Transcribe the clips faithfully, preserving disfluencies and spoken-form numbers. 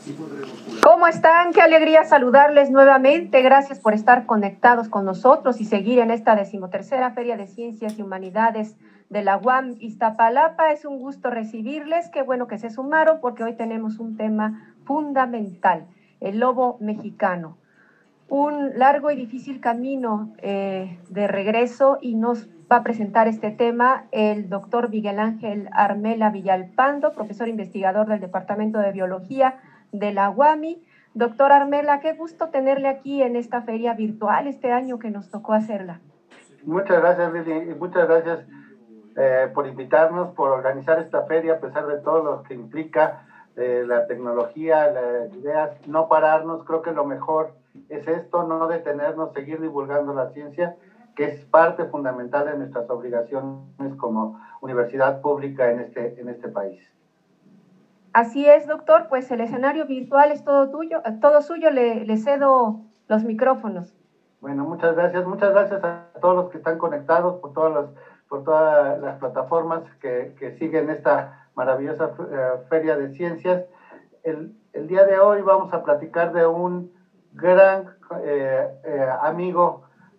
¿Cómo están? Qué alegría saludarles nuevamente. Gracias por estar conectados con nosotros y seguir en esta decimotercera Feria de Ciencias y Humanidades de la U A M Iztapalapa. Es un gusto recibirles. Qué bueno que se sumaron porque hoy tenemos un tema fundamental, el lobo mexicano. Un largo y difícil camino eh, de regreso y nos va a presentar este tema el doctor Miguel Ángel Armela Villalpando, profesor investigador del Departamento de Biología de la U A M I. Doctor Armela, qué gusto tenerle aquí en esta feria virtual este año que nos tocó hacerla. Muchas gracias, Lili, y muchas gracias eh, por invitarnos, por organizar esta feria, a pesar de todo lo que implica eh, la tecnología, las ideas, no pararnos. Creo que lo mejor es esto, no detenernos, seguir divulgando la ciencia, que es parte fundamental de nuestras obligaciones como universidad pública en este, en este país. Así es, doctor, pues el escenario virtual es todo tuyo, todo suyo, le, le cedo los micrófonos. Bueno, muchas gracias, muchas gracias a todos los que están conectados por todas las, por todas las plataformas que, que siguen esta maravillosa uh, Feria de Ciencias. El, el día de hoy vamos a platicar de un gran eh, eh, amigo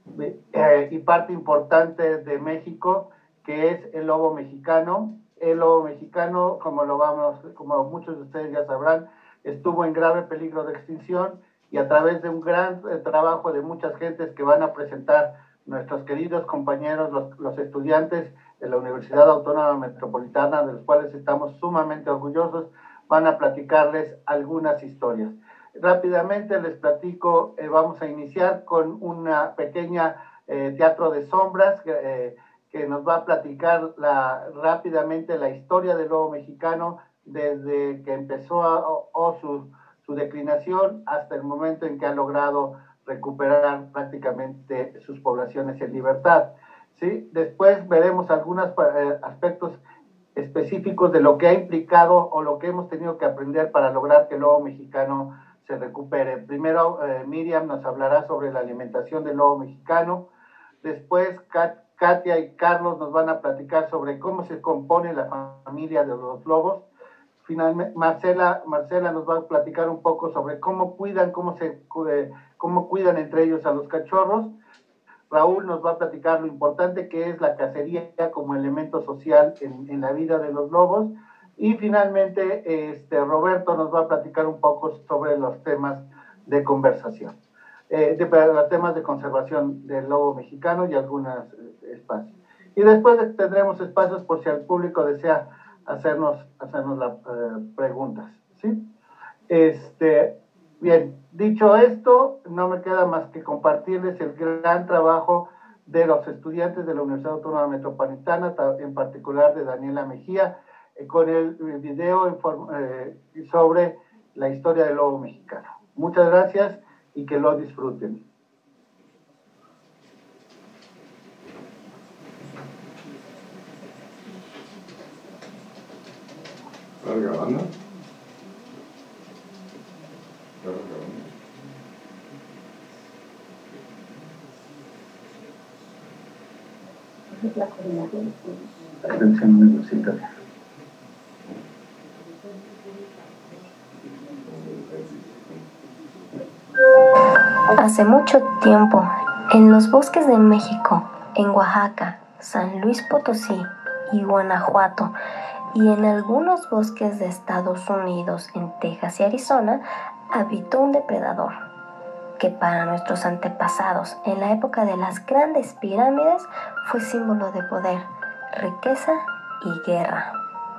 eh, y parte importante de México, que es el lobo mexicano. El lobo mexicano, como lo vamos, como muchos de ustedes ya sabrán, estuvo en grave peligro de extinción, y a través de un gran eh, trabajo de muchas gentes que van a presentar nuestros queridos compañeros, los, los estudiantes de la Universidad Autónoma Metropolitana, de los cuales estamos sumamente orgullosos, van a platicarles algunas historias. Rápidamente les platico, eh, vamos a iniciar con una pequeña eh, teatro de sombras que, eh, que nos va a platicar la, rápidamente la historia del lobo mexicano desde que empezó a, o, o su, su declinación hasta el momento en que ha logrado recuperar prácticamente sus poblaciones en libertad. ¿Sí? Después veremos algunos eh, aspectos específicos de lo que ha implicado o lo que hemos tenido que aprender para lograr que el lobo mexicano se recupere. Primero, eh, Miriam nos hablará sobre la alimentación del lobo mexicano. Después, Kat, Katia y Carlos nos van a platicar sobre cómo se compone la familia de los lobos. Finalmente, Marcela, Marcela nos va a platicar un poco sobre cómo cuidan, cómo, se, eh, cómo cuidan entre ellos a los cachorros. Raúl nos va a platicar lo importante que es la cacería como elemento social en, en la vida de los lobos. Y finalmente, este, Roberto nos va a platicar un poco sobre los temas de conversación, eh, de, de, los temas de conservación del lobo mexicano y algunos eh, espacios. Y después tendremos espacios por si el público desea hacernos, hacernos las eh, preguntas, ¿sí? Este, bien, dicho esto, no me queda más que compartirles el gran trabajo de los estudiantes de la Universidad Autónoma Metropolitana, en particular de Daniela Mejía, eh, con el video eh, sobre la historia del lobo mexicano. Muchas gracias y que lo disfruten. ¿Estás grabando? Atención, necesita. Hace mucho tiempo, en los bosques de México, en Oaxaca, San Luis Potosí y Guanajuato, y en algunos bosques de Estados Unidos, en Texas y Arizona, habitó un depredador que para nuestros antepasados en la época de las grandes pirámides fue símbolo de poder, riqueza y guerra.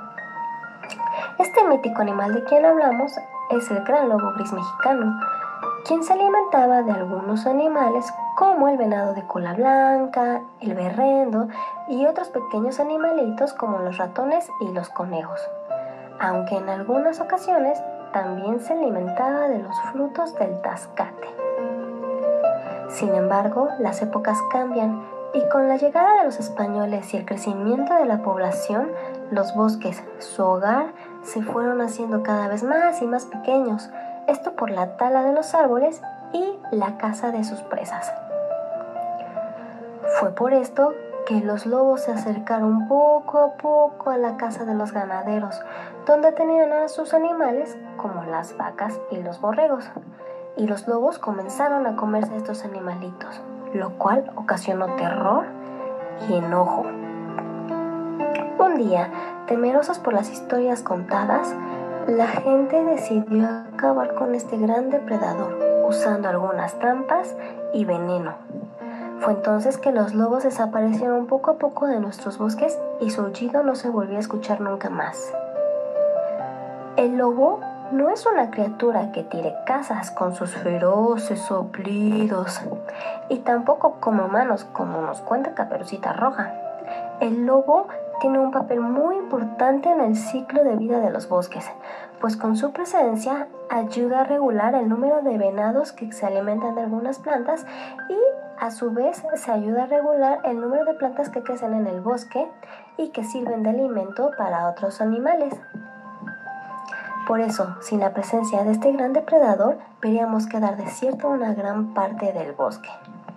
Este mítico animal de quien hablamos es el gran lobo gris mexicano, quien se alimentaba de algunos animales como el venado de cola blanca, el berrendo y otros pequeños animalitos como los ratones y los conejos, aunque en algunas ocasiones también se alimentaba de los frutos del tascate. Sin embargo, las épocas cambian y con la llegada de los españoles y el crecimiento de la población, los bosques, su hogar, se fueron haciendo cada vez más y más pequeños, esto por la tala de los árboles y la caza de sus presas. Fue por esto que los lobos se acercaron poco a poco a la casa de los ganaderos, donde tenían a sus animales como las vacas y los borregos. Y los lobos comenzaron a comerse a estos animalitos, lo cual ocasionó terror y enojo. Un día, temerosos por las historias contadas, la gente decidió acabar con este gran depredador, usando algunas trampas y veneno. Fue entonces que los lobos desaparecieron poco a poco de nuestros bosques y su aullido no se volvió a escuchar nunca más. El lobo no es una criatura que tire cazas con sus feroces soplidos y tampoco come humanos como nos cuenta Caperucita Roja. El lobo tiene un papel muy importante en el ciclo de vida de los bosques, pues con su presencia ayuda a regular el número de venados que se alimentan de algunas plantas y a su vez se ayuda a regular el número de plantas que crecen en el bosque y que sirven de alimento para otros animales. Por eso, sin la presencia de este gran depredador, veríamos quedar desierto una gran parte del bosque.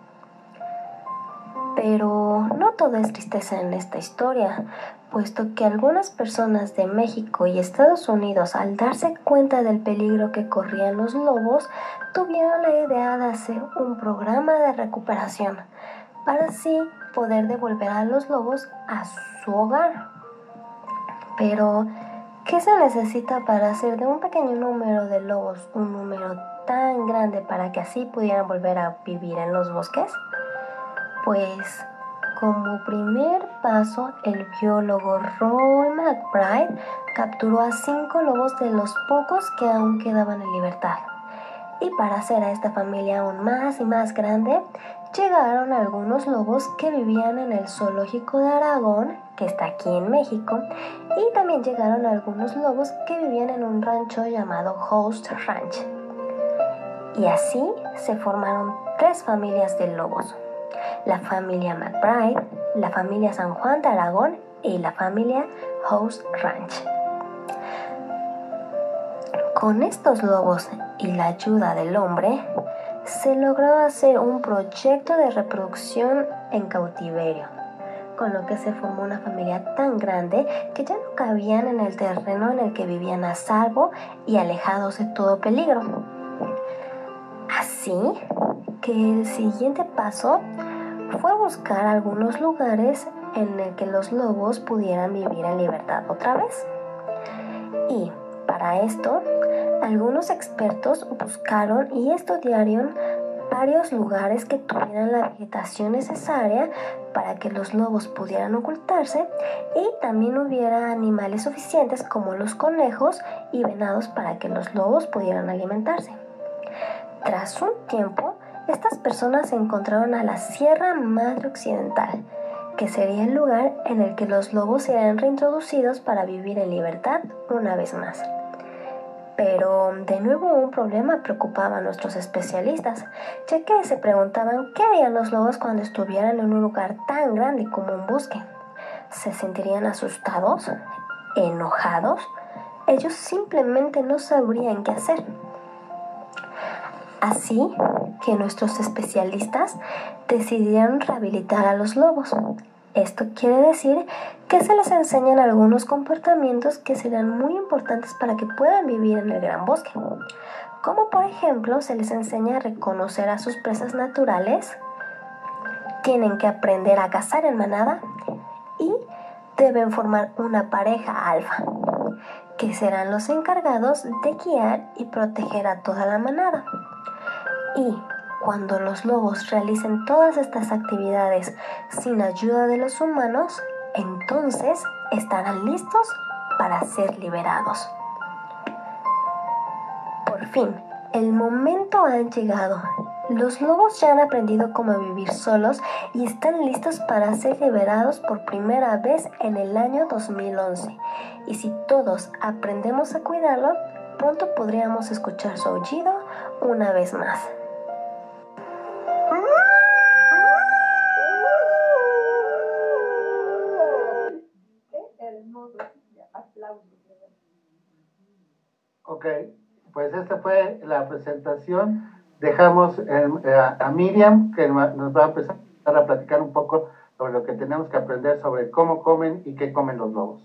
Pero no todo es tristeza en esta historia, puesto que algunas personas de México y Estados Unidos, al darse cuenta del peligro que corrían los lobos, tuvieron la idea de hacer un programa de recuperación, para así poder devolver a los lobos a su hogar. Pero, ¿qué se necesita para hacer de un pequeño número de lobos un número tan grande para que así pudieran volver a vivir en los bosques? Pues, como primer paso, el biólogo Roy McBride capturó a cinco lobos de los pocos que aún quedaban en libertad. Y para hacer a esta familia aún más y más grande, llegaron algunos lobos que vivían en el zoológico de Aragón, que está aquí en México, y también llegaron algunos lobos que vivían en un rancho llamado Host Ranch. Y así se formaron tres familias de lobos: la familia McBride, la familia San Juan de Aragón y la familia Host Ranch. Con estos lobos y la ayuda del hombre, se logró hacer un proyecto de reproducción en cautiverio, con lo que se formó una familia tan grande que ya no cabían en el terreno en el que vivían a salvo y alejados de todo peligro. Así que el siguiente paso fue buscar algunos lugares en el que los lobos pudieran vivir en libertad otra vez. Y para esto, algunos expertos buscaron y estudiaron varios lugares que tuvieran la vegetación necesaria para que los lobos pudieran ocultarse y también hubiera animales suficientes como los conejos y venados para que los lobos pudieran alimentarse. Tras un tiempo, estas personas se encontraron a la Sierra Madre Occidental, que sería el lugar en el que los lobos serían reintroducidos para vivir en libertad una vez más. Pero de nuevo un problema preocupaba a nuestros especialistas, ya que se preguntaban qué harían los lobos cuando estuvieran en un lugar tan grande como un bosque. ¿Se sentirían asustados? ¿Enojados? Ellos simplemente no sabrían qué hacer. Así que nuestros especialistas decidieron rehabilitar a los lobos. Esto quiere decir que se les enseñan algunos comportamientos que serán muy importantes para que puedan vivir en el gran bosque. Como por ejemplo, se les enseña a reconocer a sus presas naturales, tienen que aprender a cazar en manada y deben formar una pareja alfa, que serán los encargados de guiar y proteger a toda la manada. Y cuando los lobos realicen todas estas actividades sin ayuda de los humanos, entonces estarán listos para ser liberados. Por fin, el momento ha llegado. Los lobos ya han aprendido cómo vivir solos y están listos para ser liberados por primera vez en el año dos mil once. Y si todos aprendemos a cuidarlo, pronto podríamos escuchar su aullido una vez más. Ok, pues esta fue la presentación. Dejamos eh, a Miriam, que nos va a empezar a platicar un poco sobre lo que tenemos que aprender sobre cómo comen y qué comen los lobos.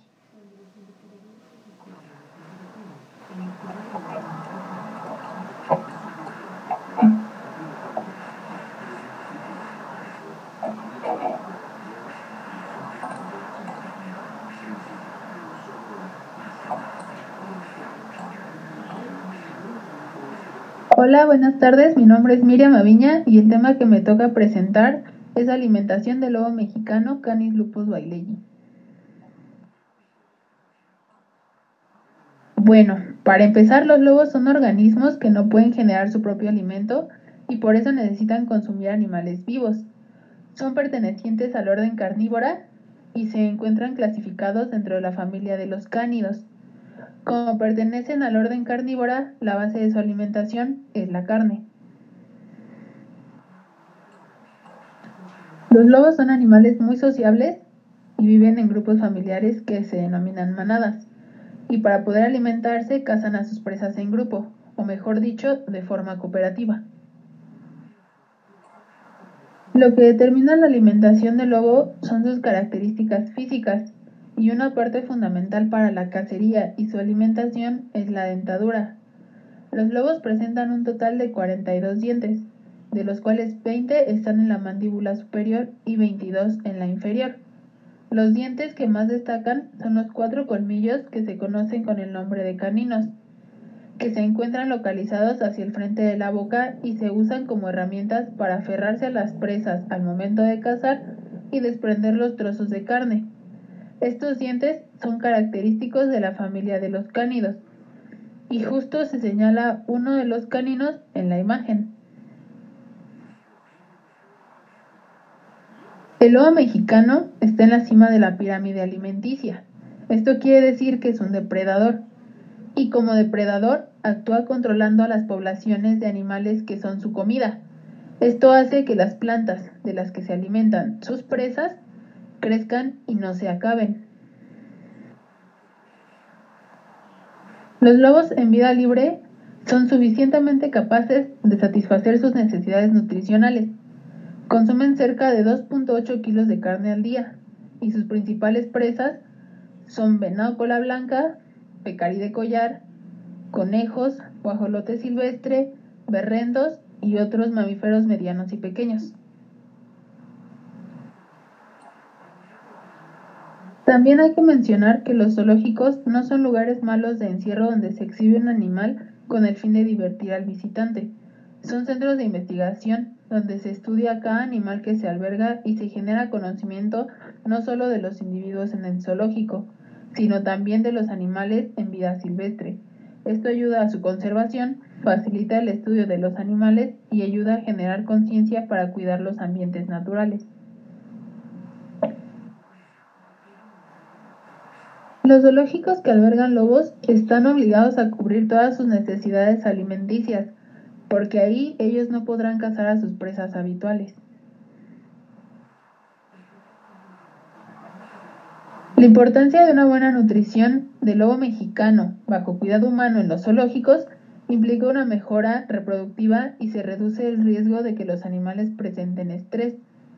Hola, buenas tardes. Mi nombre es Miriam Aviña y el tema que me toca presentar es alimentación del lobo mexicano Canis lupus bailey. Bueno, para empezar, los lobos son organismos que no pueden generar su propio alimento y por eso necesitan consumir animales vivos. Son pertenecientes al orden carnívora y se encuentran clasificados dentro de la familia de los cánidos. Como pertenecen al orden carnívora, la base de su alimentación es la carne. Los lobos son animales muy sociables y viven en grupos familiares que se denominan manadas, y para poder alimentarse cazan a sus presas en grupo, o mejor dicho, de forma cooperativa. Lo que determina la alimentación del lobo son sus características físicas, y una parte fundamental para la cacería y su alimentación es la dentadura. Los lobos presentan un total de cuarenta y dos dientes, de los cuales veinte están en la mandíbula superior y veintidós en la inferior. Los dientes que más destacan son los cuatro colmillos que se conocen con el nombre de caninos, que se encuentran localizados hacia el frente de la boca y se usan como herramientas para aferrarse a las presas al momento de cazar y desprender los trozos de carne. Estos dientes son característicos de la familia de los cánidos, y justo se señala uno de los caninos en la imagen. El lobo mexicano está en la cima de la pirámide alimenticia. Esto quiere decir que es un depredador, y como depredador actúa controlando a las poblaciones de animales que son su comida. Esto hace que las plantas de las que se alimentan sus presas crezcan y no se acaben. Los lobos en vida libre son suficientemente capaces de satisfacer sus necesidades nutricionales. Consumen cerca de dos punto ocho kilos de carne al día y sus principales presas son venado cola blanca, pecarí de collar, conejos, guajolote silvestre, berrendos y otros mamíferos medianos y pequeños. También hay que mencionar que los zoológicos no son lugares malos de encierro donde se exhibe un animal con el fin de divertir al visitante. Son centros de investigación donde se estudia cada animal que se alberga y se genera conocimiento no solo de los individuos en el zoológico, sino también de los animales en vida silvestre. Esto ayuda a su conservación, facilita el estudio de los animales y ayuda a generar conciencia para cuidar los ambientes naturales. Los zoológicos que albergan lobos están obligados a cubrir todas sus necesidades alimenticias, porque ahí ellos no podrán cazar a sus presas habituales. La importancia de una buena nutrición del lobo mexicano bajo cuidado humano en los zoológicos implica una mejora reproductiva y se reduce el riesgo de que los animales presenten estrés.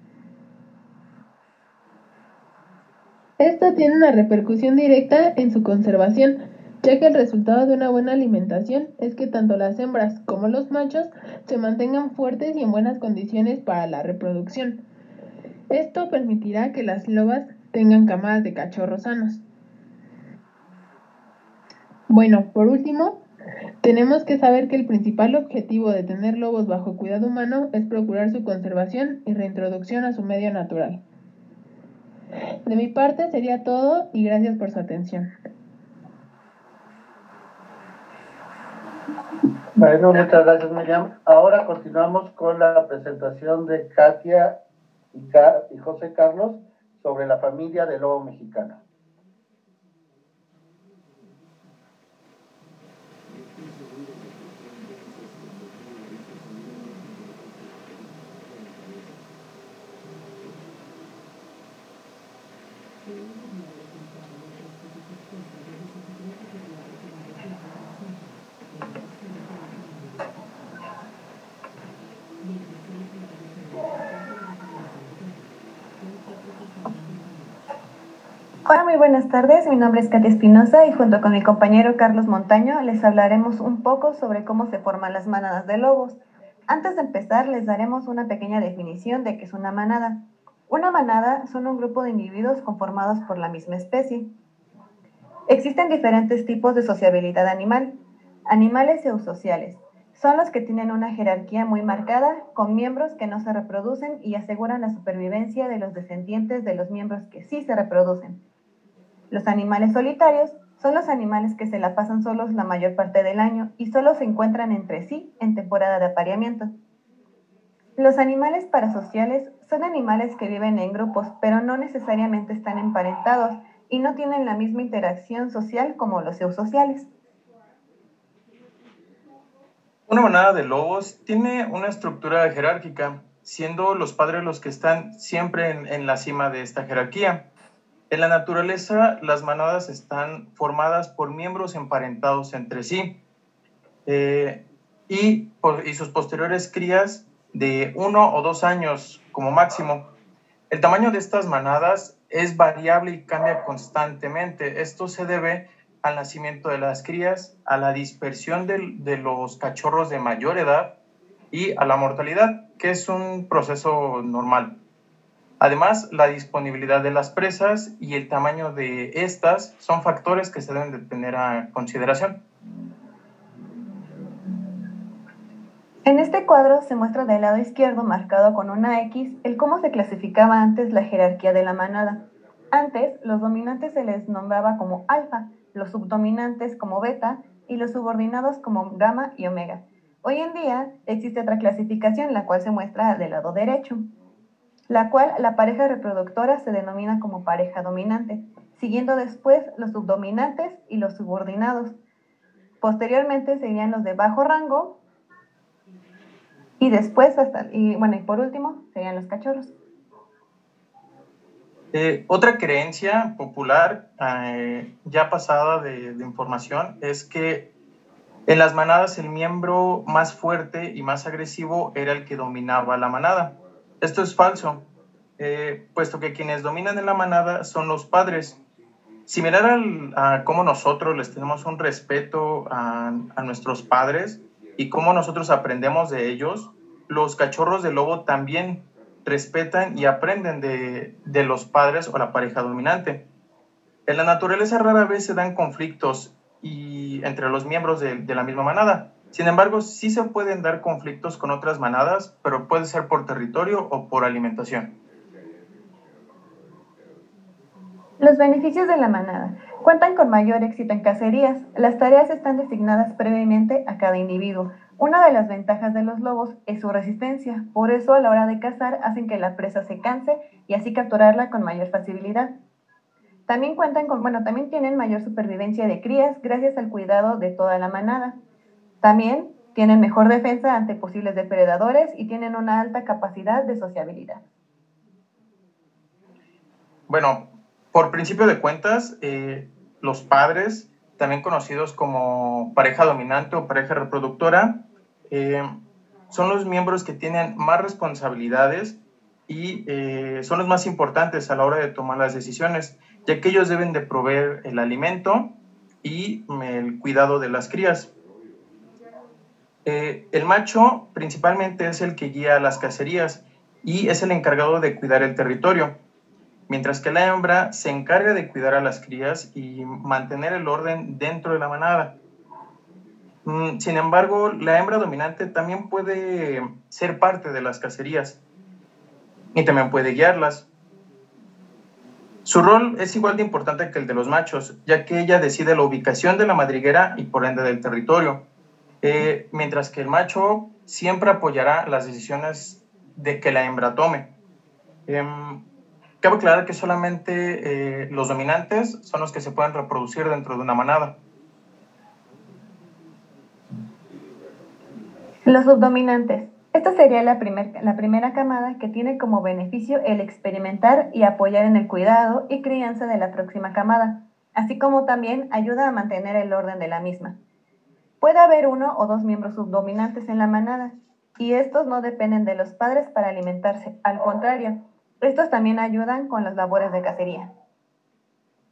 Esto tiene una repercusión directa en su conservación, ya que el resultado de una buena alimentación es que tanto las hembras como los machos se mantengan fuertes y en buenas condiciones para la reproducción. Esto permitirá que las lobas tengan camadas de cachorros sanos. Bueno, por último, tenemos que saber que el principal objetivo de tener lobos bajo cuidado humano es procurar su conservación y reintroducción a su medio natural. De mi parte sería todo y gracias por su atención. Bueno, muchas gracias, Miriam. Ahora continuamos con la presentación de Katia y, Ca y José Carlos sobre la familia del lobo mexicano. Hola, muy buenas tardes. Mi nombre es Katia Espinosa y junto con mi compañero Carlos Montaño les hablaremos un poco sobre cómo se forman las manadas de lobos. Antes de empezar, les daremos una pequeña definición de qué es una manada. Una manada son un grupo de individuos conformados por la misma especie. Existen diferentes tipos de sociabilidad animal. Animales eusociales. Son los que tienen una jerarquía muy marcada, con miembros que no se reproducen y aseguran la supervivencia de los descendientes de los miembros que sí se reproducen. Los animales solitarios son los animales que se la pasan solos la mayor parte del año y solo se encuentran entre sí en temporada de apareamiento. Los animales parasociales son animales que viven en grupos, pero no necesariamente están emparentados y no tienen la misma interacción social como los eusociales. Una manada de lobos tiene una estructura jerárquica, siendo los padres los que están siempre en, en la cima de esta jerarquía. En la naturaleza, las manadas están formadas por miembros emparentados entre sí eh, y, por, y sus posteriores crías de uno o dos años como máximo. El tamaño de estas manadas es variable y cambia constantemente. Esto se debe al nacimiento de las crías, a la dispersión de, de los cachorros de mayor edad y a la mortalidad, que es un proceso normal. Además, la disponibilidad de las presas y el tamaño de estas son factores que se deben de tener a consideración. En este cuadro se muestra del lado izquierdo, marcado con una X, el cómo se clasificaba antes la jerarquía de la manada. Antes, los dominantes se les nombraba como alfa, los subdominantes como beta y los subordinados como gamma y omega. Hoy en día existe otra clasificación, la cual se muestra del lado derecho, la cual la pareja reproductora se denomina como pareja dominante, siguiendo después los subdominantes y los subordinados. Posteriormente serían los de bajo rango y después hasta, y bueno, y por último serían los cachorros. Eh, otra creencia popular eh, ya pasada de, de información es que en las manadas el miembro más fuerte y más agresivo era el que dominaba la manada. Esto es falso, eh, puesto que quienes dominan en la manada son los padres. Similar al, a cómo nosotros les tenemos un respeto a, a nuestros padres y cómo nosotros aprendemos de ellos, los cachorros de lobo también respetan y aprenden de, de los padres o la pareja dominante. En la naturaleza rara vez se dan conflictos y, entre los miembros de, de la misma manada. Sin embargo, sí se pueden dar conflictos con otras manadas, pero puede ser por territorio o por alimentación. Los beneficios de la manada. Cuentan con mayor éxito en cacerías. Las tareas están designadas previamente a cada individuo. Una de las ventajas de los lobos es su resistencia. Por eso, a la hora de cazar, hacen que la presa se canse y así capturarla con mayor facilidad. También cuentan con, bueno, también tienen mayor supervivencia de crías gracias al cuidado de toda la manada. También tienen mejor defensa ante posibles depredadores y tienen una alta capacidad de sociabilidad. Bueno, por principio de cuentas, eh, los padres, también conocidos como pareja dominante o pareja reproductora, eh, son los miembros que tienen más responsabilidades y eh, son los más importantes a la hora de tomar las decisiones, ya que ellos deben de proveer el alimento y el cuidado de las crías. Eh, el macho principalmente es el que guía las cacerías y es el encargado de cuidar el territorio, mientras que la hembra se encarga de cuidar a las crías y mantener el orden dentro de la manada. Sin embargo, la hembra dominante también puede ser parte de las cacerías y también puede guiarlas. Su rol es igual de importante que el de los machos, ya que ella decide la ubicación de la madriguera y por ende del territorio, eh, mientras que el macho siempre apoyará las decisiones de que la hembra tome. Eh, cabe aclarar que solamente eh, los dominantes son los que se pueden reproducir dentro de una manada. Los subdominantes. Esta sería la, primer, la primera camada que tiene como beneficio el experimentar y apoyar en el cuidado y crianza de la próxima camada, así como también ayuda a mantener el orden de la misma. Puede haber uno o dos miembros subdominantes en la manada, y estos no dependen de los padres para alimentarse, al contrario, estos también ayudan con las labores de cacería.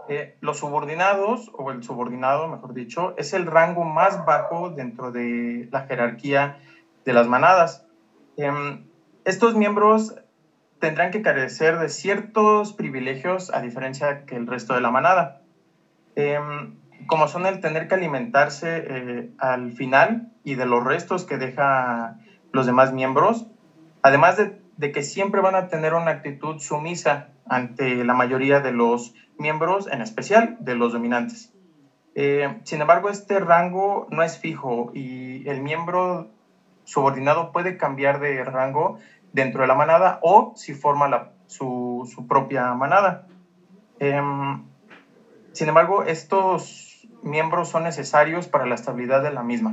Eh, los subordinados, o el subordinado, mejor dicho, es el rango más bajo dentro de la jerarquía de las manadas. Eh, estos miembros tendrán que carecer de ciertos privilegios a diferencia que el resto de la manada, eh, como son el tener que alimentarse eh, al final y de los restos que deja los demás miembros, además de, de que siempre van a tener una actitud sumisa ante la mayoría de los miembros, en especial de los dominantes. Eh, sin embargo, este rango no es fijo y el miembro subordinado puede cambiar de rango dentro de la manada o si forma la, su, su propia manada. Eh, sin embargo, estos miembros son necesarios para la estabilidad de la misma.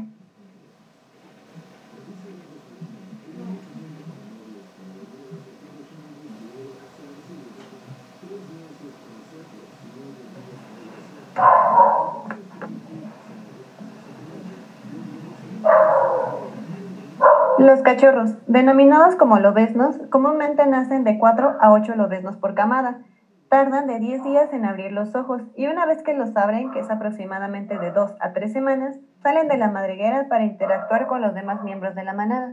Los cachorros, denominados como lobeznos, comúnmente nacen de cuatro a ocho lobeznos por camada. Tardan de diez días en abrir los ojos y una vez que los abren, que es aproximadamente de dos a tres semanas, salen de la madriguera para interactuar con los demás miembros de la manada.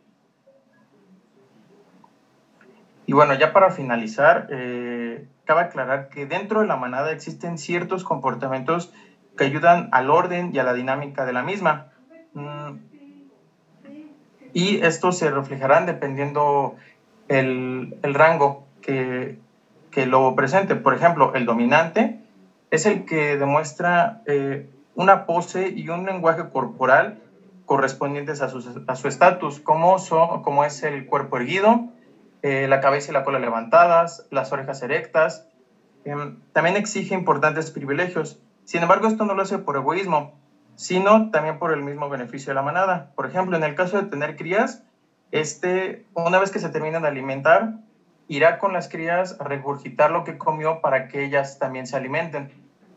Y bueno, ya para finalizar, eh, cabe aclarar que dentro de la manada existen ciertos comportamientos que ayudan al orden y a la dinámica de la misma. Mm, y estos se reflejarán dependiendo el, el rango que, que lo presente. Por ejemplo, el dominante es el que demuestra eh, una pose y un lenguaje corporal correspondientes a su a su estatus, como, son, como es el cuerpo erguido, eh, la cabeza y la cola levantadas, las orejas erectas. Eh, también exige importantes privilegios. Sin embargo, esto no lo hace por egoísmo, sino también por el mismo beneficio de la manada. Por ejemplo, en el caso de tener crías, este, una vez que se terminan de alimentar, irá con las crías a regurgitar lo que comió para que ellas también se alimenten.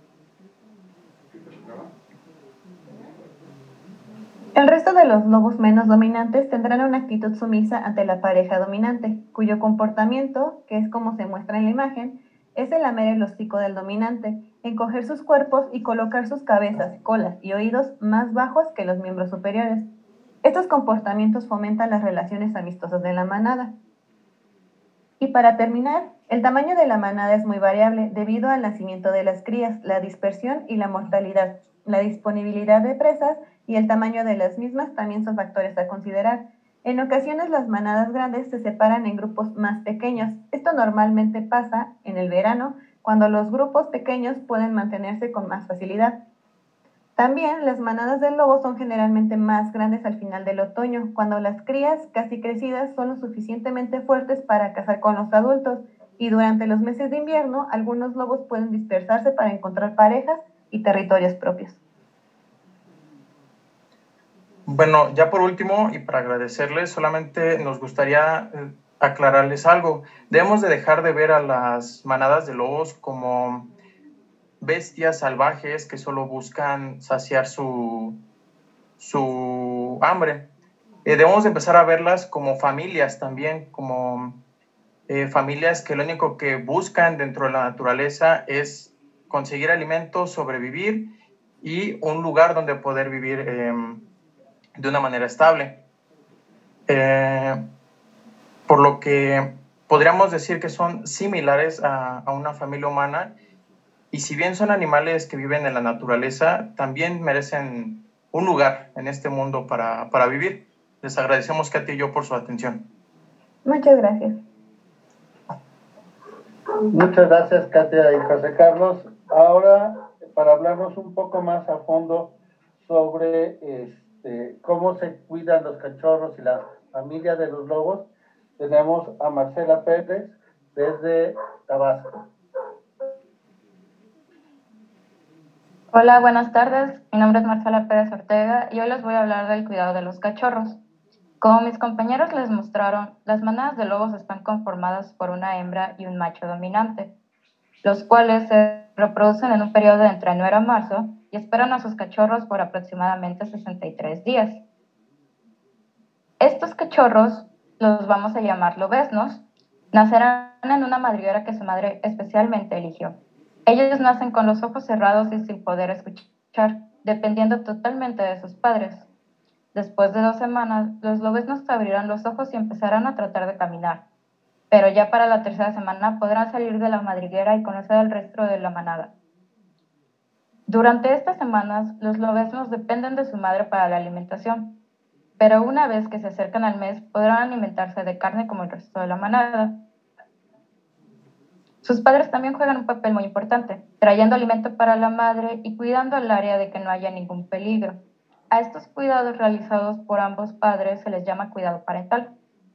El resto de los lobos menos dominantes tendrán una actitud sumisa ante la pareja dominante, cuyo comportamiento, que es como se muestra en la imagen, es el lamer el hocico del dominante, encoger sus cuerpos y colocar sus cabezas, colas y oídos más bajos que los miembros superiores. Estos comportamientos fomentan las relaciones amistosas de la manada. Y para terminar, el tamaño de la manada es muy variable debido al nacimiento de las crías, la dispersión y la mortalidad. La disponibilidad de presas y el tamaño de las mismas también son factores a considerar. En ocasiones las manadas grandes se separan en grupos más pequeños. Esto normalmente pasa en el verano, cuando los grupos pequeños pueden mantenerse con más facilidad. También las manadas de lobos son generalmente más grandes al final del otoño, cuando las crías casi crecidas son lo suficientemente fuertes para cazar con los adultos, y durante los meses de invierno algunos lobos pueden dispersarse para encontrar parejas y territorios propios. Bueno, ya por último, y para agradecerles, solamente nos gustaría eh, aclararles algo. Debemos de dejar de ver a las manadas de lobos como bestias salvajes que solo buscan saciar su, su hambre. Eh, debemos de empezar a verlas como familias también, como eh, familias que lo único que buscan dentro de la naturaleza es conseguir alimento, sobrevivir y un lugar donde poder vivir eh, de una manera estable. Eh, por lo que podríamos decir que son similares a, a una familia humana, y si bien son animales que viven en la naturaleza, también merecen un lugar en este mundo para, para vivir. Les agradecemos, Katy y yo, por su atención. Muchas gracias. Muchas gracias, Katia y José Carlos. Ahora, para hablarnos un poco más a fondo sobre este, cómo se cuidan los cachorros y la familia de los lobos, tenemos a Marcela Pérez desde Tabasco. Hola, buenas tardes. Mi nombre es Marcela Pérez Ortega y hoy les voy a hablar del cuidado de los cachorros. Como mis compañeros les mostraron, las manadas de lobos están conformadas por una hembra y un macho dominante, los cuales se reproducen en un periodo de entre enero a marzo y esperan a sus cachorros por aproximadamente sesenta y tres días. Estos cachorros, los vamos a llamar lobeznos, nacerán en una madriguera que su madre especialmente eligió. Ellos nacen con los ojos cerrados y sin poder escuchar, dependiendo totalmente de sus padres. Después de dos semanas, los lobeznos abrirán los ojos y empezarán a tratar de caminar. Pero ya para la tercera semana podrán salir de la madriguera y conocer al resto de la manada. Durante estas semanas, los lobeznos dependen de su madre para la alimentación, pero una vez que se acercan al mes, podrán alimentarse de carne como el resto de la manada. Sus padres también juegan un papel muy importante, trayendo alimento para la madre y cuidando al área de que no haya ningún peligro. A estos cuidados realizados por ambos padres se les llama cuidado parental.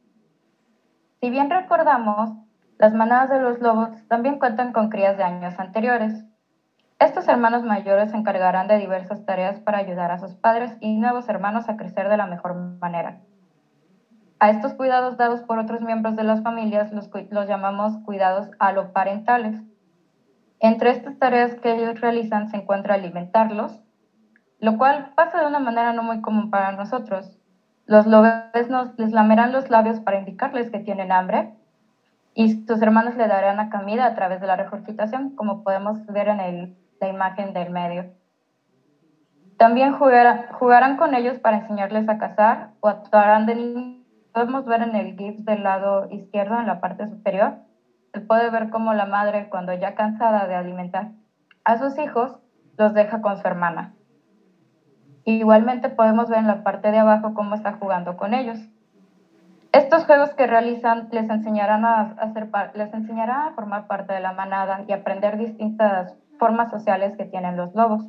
Si bien recordamos, las manadas de los lobos también cuentan con crías de años anteriores. Estos hermanos mayores se encargarán de diversas tareas para ayudar a sus padres y nuevos hermanos a crecer de la mejor manera. A estos cuidados dados por otros miembros de las familias los, los llamamos cuidados aloparentales. Entre estas tareas que ellos realizan se encuentra alimentarlos, lo cual pasa de una manera no muy común para nosotros. Los lobeznos les lamerán los labios para indicarles que tienen hambre y sus hermanos le darán la comida a través de la regurgitación, como podemos ver en el, la imagen del medio. También jugará, jugarán con ellos para enseñarles a cazar o actuarán de niños. Podemos ver en el GIF del lado izquierdo, en la parte superior, se puede ver cómo la madre, cuando ya cansada de alimentar a sus hijos, los deja con su hermana. Igualmente podemos ver en la parte de abajo cómo está jugando con ellos. Estos juegos que realizan les enseñarán a, hacer, les enseñarán a formar parte de la manada y aprender distintas formas sociales que tienen los lobos.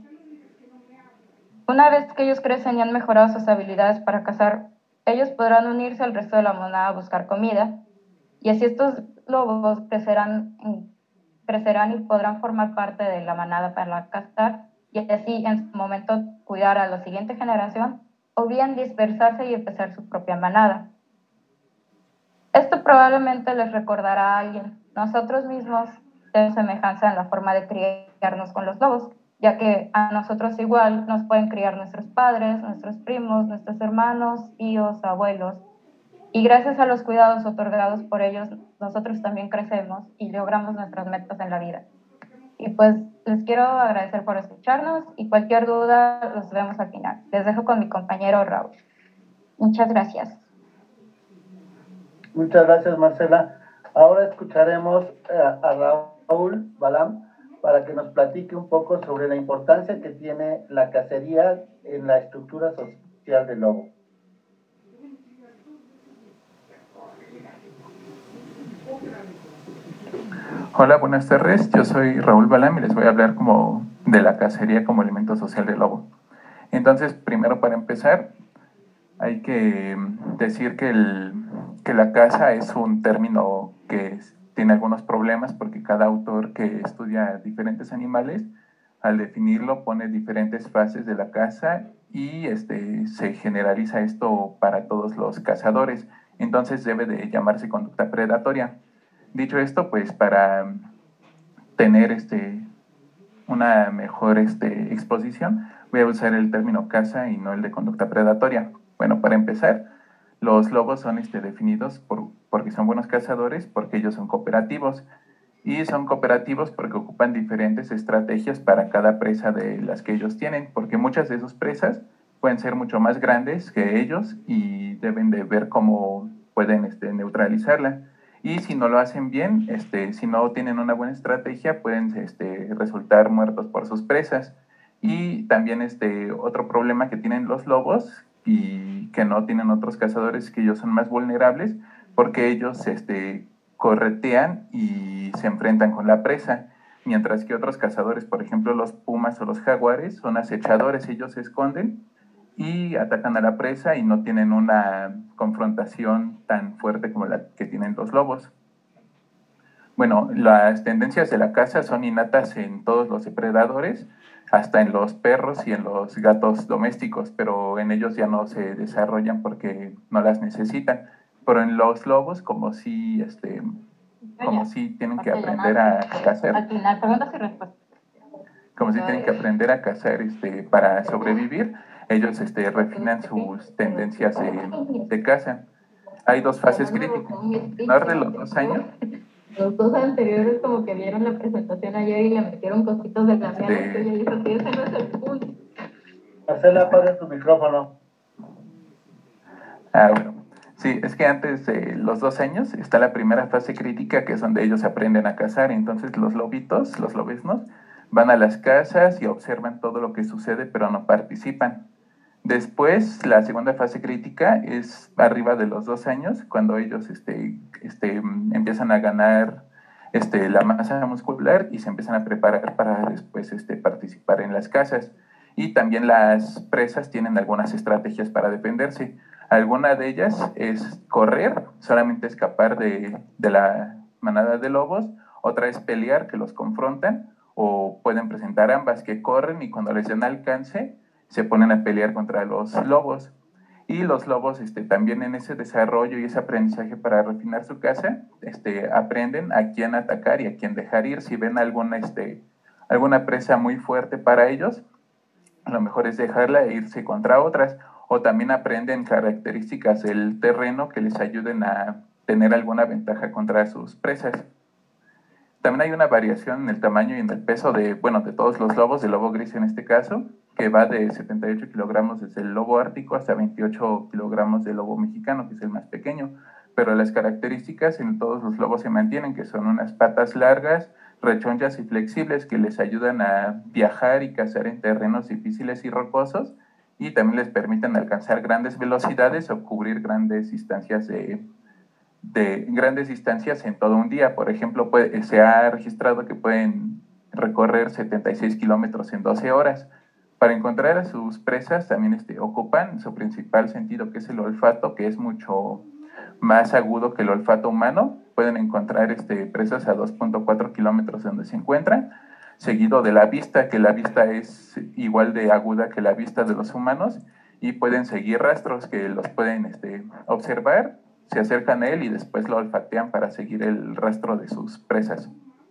Una vez que ellos crecen y han mejorado sus habilidades para cazar, ellos podrán unirse al resto de la manada a buscar comida, y así estos lobos crecerán, crecerán y podrán formar parte de la manada para cazar, y así en su momento cuidar a la siguiente generación, o bien dispersarse y empezar su propia manada. Esto probablemente les recordará a alguien. Nosotros mismos tenemos semejanza en la forma de criarnos con los lobos, ya que a nosotros igual nos pueden criar nuestros padres, nuestros primos, nuestros hermanos, tíos, abuelos. Y gracias a los cuidados otorgados por ellos, nosotros también crecemos y logramos nuestras metas en la vida. Y pues les quiero agradecer por escucharnos y cualquier duda los vemos al final. Les dejo con mi compañero Raúl. Muchas gracias. Muchas gracias, Marcela. Ahora escucharemos a, a Raúl Balam para que nos platique un poco sobre la importancia que tiene la cacería en la estructura social del lobo. Hola, buenas tardes. Yo soy Raúl Balam y les voy a hablar como de la cacería como elemento social del lobo. Entonces, primero para empezar, hay que decir que, el, que la caza es un término que tiene algunos problemas porque cada autor que estudia diferentes animales, al definirlo pone diferentes fases de la caza y este, se generaliza esto para todos los cazadores. Entonces debe de llamarse conducta predatoria. Dicho esto, pues para tener este, una mejor este, exposición, voy a usar el término caza y no el de conducta predatoria. Bueno, para empezar, los lobos son este, definidos por, porque son buenos cazadores, porque ellos son cooperativos. Y son cooperativos porque ocupan diferentes estrategias para cada presa de las que ellos tienen, porque muchas de sus presas pueden ser mucho más grandes que ellos y deben de ver cómo pueden este, neutralizarla. Y si no lo hacen bien, este, si no tienen una buena estrategia, pueden este, resultar muertos por sus presas. Y también este, otro problema que tienen los lobos y que no tienen otros cazadores, que ellos son más vulnerables porque ellos este, corretean y se enfrentan con la presa, mientras que otros cazadores, por ejemplo los pumas o los jaguares, son acechadores, ellos se esconden y atacan a la presa y no tienen una confrontación tan fuerte como la que tienen los lobos. Bueno, las tendencias de la caza son innatas en todos los depredadores, hasta en los perros y en los gatos domésticos, pero en ellos ya no se desarrollan porque no las necesitan. Pero en los lobos, como si, este, como si tienen que aprender a cazar. Al final, preguntas y respuestas. Como si tienen que aprender a cazar este, para sobrevivir, ellos este, refinan sus tendencias de, de caza. Hay dos fases críticas. Menor de los dos años, los dos anteriores como que vieron la presentación ayer y le metieron cositos de la mía, que ella dijo que ese no es el punto. Marcela, apaga tu micrófono. Ah, bueno. Sí, es que antes de los dos años está la primera fase crítica, que es donde ellos aprenden a cazar. Entonces los lobitos, los lobeznos, van a las casas y observan todo lo que sucede, pero no participan. Después, la segunda fase crítica es arriba de los dos años, cuando ellos este, este, empiezan a ganar este, la masa muscular y se empiezan a preparar para después este, participar en las casas. Y también las presas tienen algunas estrategias para defenderse. Alguna de ellas es correr, solamente escapar de, de la manada de lobos. Otra es pelear, que los confrontan, o pueden presentar ambas, que corren y cuando les den alcance se ponen a pelear contra los lobos. Y los lobos este, también en ese desarrollo y ese aprendizaje para refinar su caza, este, aprenden a quién atacar y a quién dejar ir. Si ven alguna, este, alguna presa muy fuerte para ellos, a lo mejor es dejarla e irse contra otras. O también aprenden características del terreno que les ayuden a tener alguna ventaja contra sus presas. También hay una variación en el tamaño y en el peso de, bueno, de todos los lobos, del lobo gris en este caso, que va de setenta y ocho kilogramos desde el lobo ártico hasta veintiocho kilogramos del lobo mexicano, que es el más pequeño. Pero las características en todos los lobos se mantienen, que son unas patas largas, rechonchas y flexibles, que les ayudan a viajar y cazar en terrenos difíciles y rocosos, y también les permiten alcanzar grandes velocidades o cubrir grandes distancias de, de grandes distancias en todo un día. Por ejemplo, puede, se ha registrado que pueden recorrer setenta y seis kilómetros en doce horas. Para encontrar a sus presas también este, ocupan su principal sentido, que es el olfato, que es mucho más agudo que el olfato humano. Pueden encontrar este, presas a dos punto cuatro kilómetros de donde se encuentran, seguido de la vista, que la vista es igual de aguda que la vista de los humanos, y pueden seguir rastros que los pueden este, observar, se acercan a él y después lo olfatean para seguir el rastro de sus presas.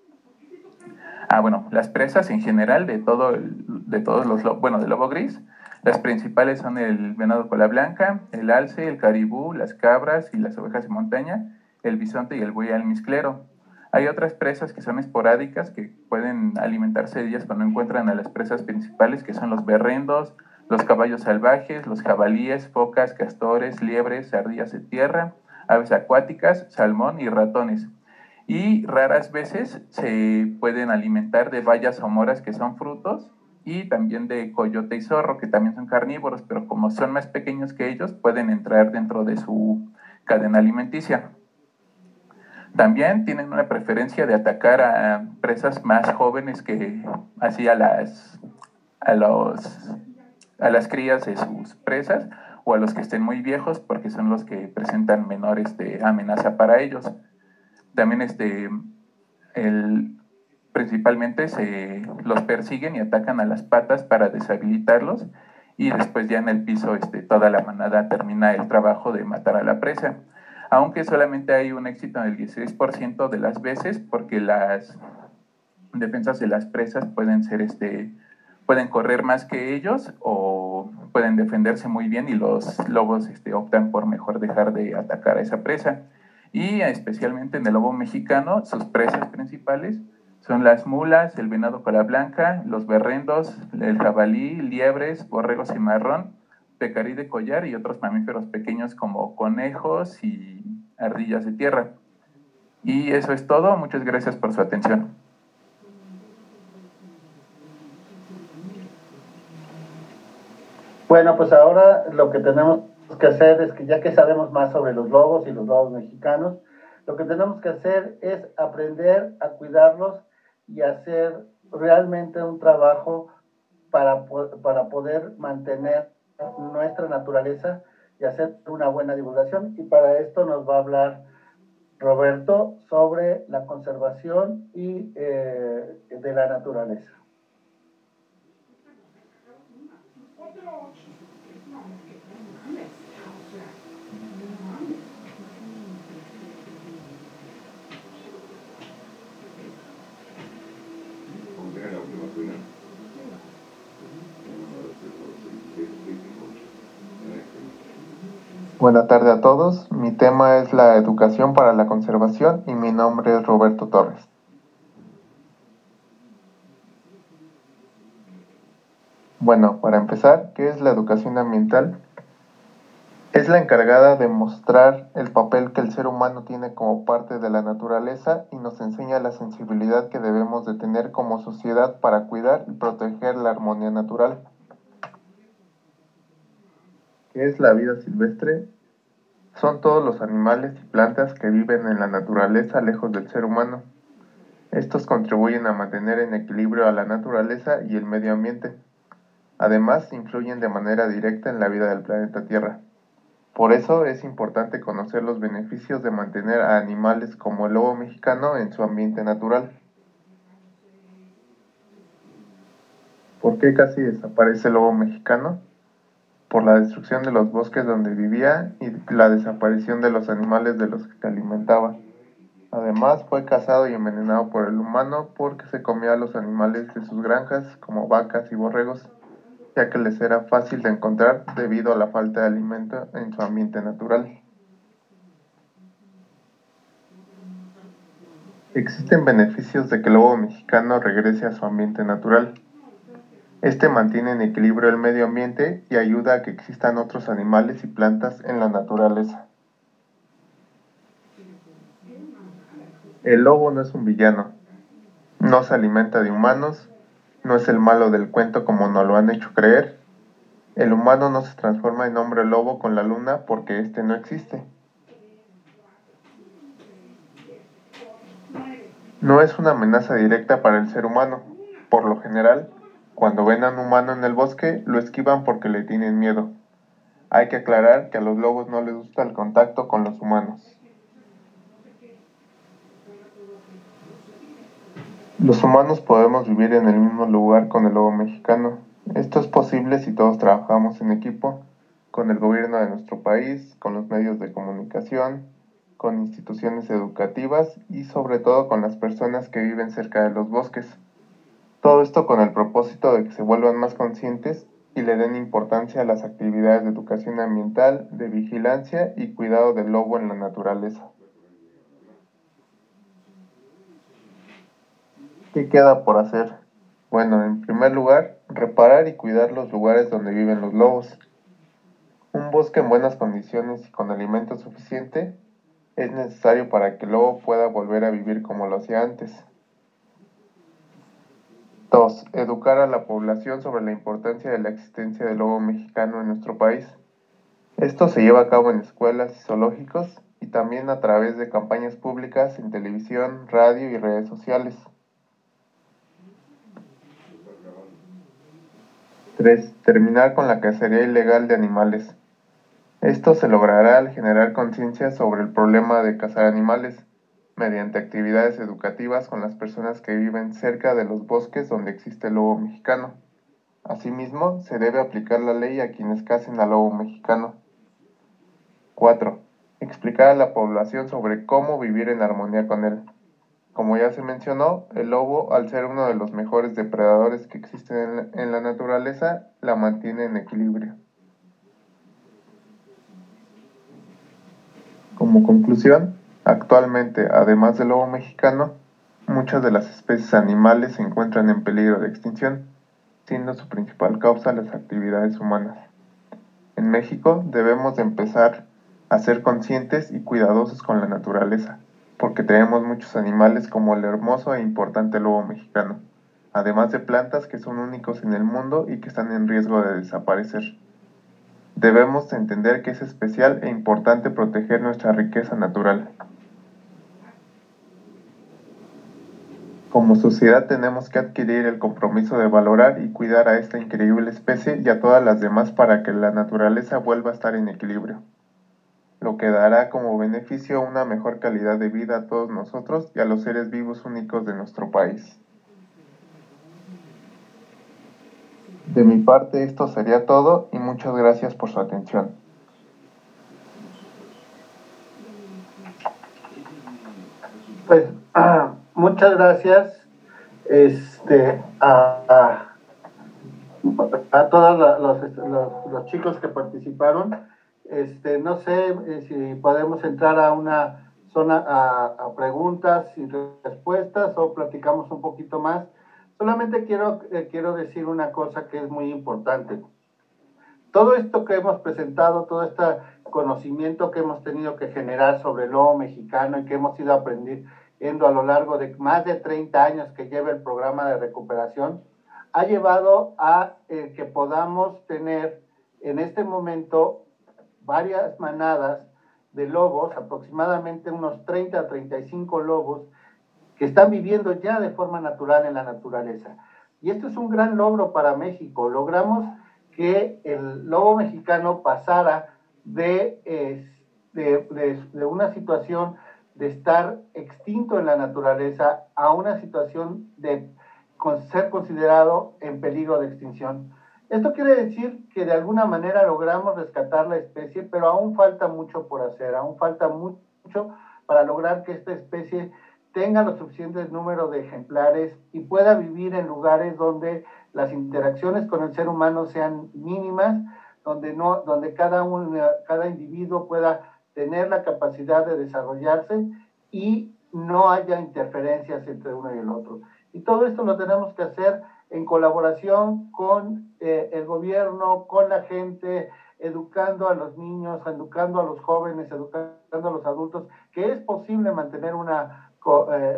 Ah, bueno, las presas en general de, todo el, de todos los, bueno, del lobo gris, las principales son el venado cola blanca, el alce, el caribú, las cabras y las ovejas de montaña, el bisonte y el buey almizclero. Hay otras presas que son esporádicas, que pueden alimentarse de ellas cuando encuentran a las presas principales, que son los berrendos, los caballos salvajes, los jabalíes, focas, castores, liebres, ardillas de tierra, aves acuáticas, salmón y ratones. Y raras veces se pueden alimentar de bayas o moras, que son frutos, y también de coyote y zorro, que también son carnívoros, pero como son más pequeños que ellos, pueden entrar dentro de su cadena alimenticia. También tienen una preferencia de atacar a presas más jóvenes, que así a las, a los, a las crías de sus presas, o a los que estén muy viejos, porque son los que presentan menor este, amenaza para ellos. También este, el, principalmente se los persiguen y atacan a las patas para deshabilitarlos, y después ya en el piso este, toda la manada termina el trabajo de matar a la presa. Aunque solamente hay un éxito en el dieciséis por ciento de las veces, porque las defensas de las presas pueden ser este, pueden correr más que ellos o pueden defenderse muy bien, y los lobos este, optan por mejor dejar de atacar a esa presa. Y especialmente en el lobo mexicano, sus presas principales son las mulas, el venado cola blanca, los berrendos, el jabalí, liebres, borregos cimarrón, pecarí de collar y otros mamíferos pequeños como conejos y ardillas de tierra. Y eso es todo. Muchas gracias por su atención. Bueno, pues ahora lo que tenemos que hacer es que, ya que sabemos más sobre los lobos y los lobos mexicanos, lo que tenemos que hacer es aprender a cuidarlos y hacer realmente un trabajo para, para poder mantener nuestra naturaleza y hacer una buena divulgación. Y para esto nos va a hablar Roberto sobre la conservación y eh, de la naturaleza. Buenas tardes a todos. Mi tema es la educación para la conservación y mi nombre es Roberto Torres. Bueno, para empezar, ¿qué es la educación ambiental? Es la encargada de mostrar el papel que el ser humano tiene como parte de la naturaleza y nos enseña la sensibilidad que debemos de tener como sociedad para cuidar y proteger la armonía natural. ¿Qué es la vida silvestre? Son todos los animales y plantas que viven en la naturaleza lejos del ser humano. Estos contribuyen a mantener en equilibrio a la naturaleza y el medio ambiente. Además, influyen de manera directa en la vida del planeta Tierra. Por eso es importante conocer los beneficios de mantener a animales como el lobo mexicano en su ambiente natural. ¿Por qué casi desaparece el lobo mexicano? Por la destrucción de los bosques donde vivía y la desaparición de los animales de los que se alimentaba. Además, fue cazado y envenenado por el humano porque se comía a los animales de sus granjas, como vacas y borregos, ya que les era fácil de encontrar debido a la falta de alimento en su ambiente natural. Existen beneficios de que el lobo mexicano regrese a su ambiente natural. Este mantiene en equilibrio el medio ambiente y ayuda a que existan otros animales y plantas en la naturaleza. El lobo no es un villano, no se alimenta de humanos, no es el malo del cuento como nos lo han hecho creer. El humano no se transforma en hombre lobo con la luna porque éste no existe. No es una amenaza directa para el ser humano. Por lo general, cuando ven a un humano en el bosque, lo esquivan porque le tienen miedo. Hay que aclarar que a los lobos no les gusta el contacto con los humanos. Los humanos podemos vivir en el mismo lugar con el lobo mexicano. Esto es posible si todos trabajamos en equipo, con el gobierno de nuestro país, con los medios de comunicación, con instituciones educativas y sobre todo con las personas que viven cerca de los bosques. Todo esto con el propósito de que se vuelvan más conscientes y le den importancia a las actividades de educación ambiental, de vigilancia y cuidado del lobo en la naturaleza. ¿Qué queda por hacer? Bueno, en primer lugar, reparar y cuidar los lugares donde viven los lobos. Un bosque en buenas condiciones y con alimento suficiente es necesario para que el lobo pueda volver a vivir como lo hacía antes. dos. Educar a la población sobre la importancia de la existencia del lobo mexicano en nuestro país. Esto se lleva a cabo en escuelas y zoológicos y también a través de campañas públicas en televisión, radio y redes sociales. tres. Terminar con la cacería ilegal de animales. Esto se logrará al generar conciencia sobre el problema de cazar animales, mediante actividades educativas con las personas que viven cerca de los bosques donde existe el lobo mexicano. Asimismo, se debe aplicar la ley a quienes cacen al lobo mexicano. cuatro. Explicar a la población sobre cómo vivir en armonía con él. Como ya se mencionó, el lobo, al ser uno de los mejores depredadores que existen en la, en la naturaleza, la mantiene en equilibrio. Como conclusión, actualmente, además del lobo mexicano, muchas de las especies animales se encuentran en peligro de extinción, siendo su principal causa las actividades humanas. En México debemos de empezar a ser conscientes y cuidadosos con la naturaleza, porque tenemos muchos animales como el hermoso e importante lobo mexicano, además de plantas que son únicos en el mundo y que están en riesgo de desaparecer. Debemos entender que es especial e importante proteger nuestra riqueza natural. Como sociedad tenemos que adquirir el compromiso de valorar y cuidar a esta increíble especie y a todas las demás para que la naturaleza vuelva a estar en equilibrio, lo que dará como beneficio una mejor calidad de vida a todos nosotros y a los seres vivos únicos de nuestro país. De mi parte esto sería todo y muchas gracias por su atención. Pues ah, muchas gracias este, a, a, a todos los, los, los chicos que participaron. Este, no sé eh, si podemos entrar a una son a, a, a preguntas y respuestas o platicamos un poquito más. Solamente quiero, eh, quiero decir una cosa que es muy importante. Todo esto que hemos presentado, todo este conocimiento que hemos tenido que generar sobre el lobo mexicano y que hemos ido aprendiendo a lo largo de más de treinta años que lleva el programa de recuperación, ha llevado a eh, que podamos tener en este momento varias manadas de lobos, aproximadamente unos treinta a treinta y cinco lobos que están viviendo ya de forma natural en la naturaleza. Y esto es un gran logro para México. Logramos que el lobo mexicano pasara de, eh, de, de, de una situación de estar extinto en la naturaleza a una situación de ser considerado en peligro de extinción. Esto quiere decir que de alguna manera logramos rescatar la especie, pero aún falta mucho por hacer, aún falta mucho para lograr que esta especie tenga los suficientes números de ejemplares y pueda vivir en lugares donde las interacciones con el ser humano sean mínimas, donde, no, donde cada, un, cada individuo pueda tener la capacidad de desarrollarse y no haya interferencias entre uno y el otro. Y todo esto lo tenemos que hacer en colaboración con eh, el gobierno, con la gente, educando a los niños, educando a los jóvenes, educando a los adultos, que es posible mantener una, eh,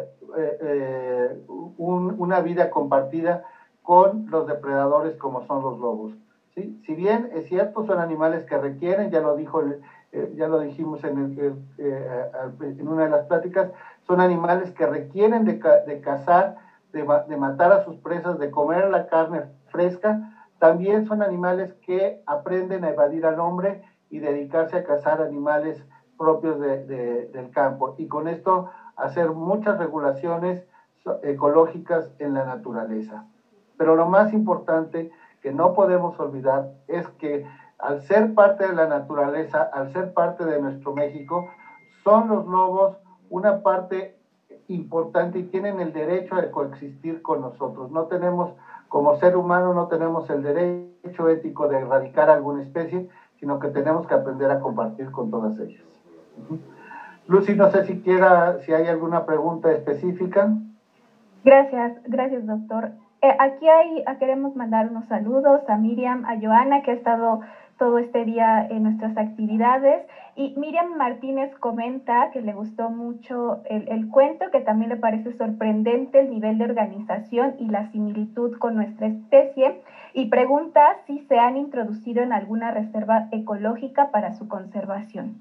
eh, un, una vida compartida con los depredadores como son los lobos. ¿Sí? Si bien es cierto, son animales que requieren, ya lo dijo el, eh, ya lo dijimos en, el, eh, en una de las pláticas, son animales que requieren de, de cazar, de, de matar a sus presas, de comer la carne fresca. También son animales que aprenden a evadir al hombre y dedicarse a cazar animales propios de, de, del campo. Y con esto hacer muchas regulaciones ecológicas en la naturaleza. Pero lo más importante que no podemos olvidar es que al ser parte de la naturaleza, al ser parte de nuestro México, son los lobos una parte importante y tienen el derecho de coexistir con nosotros. No tenemos, como ser humano, no tenemos el derecho ético de erradicar alguna especie, sino que tenemos que aprender a compartir con todas ellas. Uh-huh. Lucy, no sé si quiera, si hay alguna pregunta específica. Gracias, gracias, doctor. Eh, aquí hay, queremos mandar unos saludos a Miriam, a Joana, que ha estado todo este día en nuestras actividades. Y Miriam Martínez comenta que le gustó mucho el, el cuento, que también le parece sorprendente el nivel de organización y la similitud con nuestra especie. Y pregunta si se han introducido en alguna reserva ecológica para su conservación.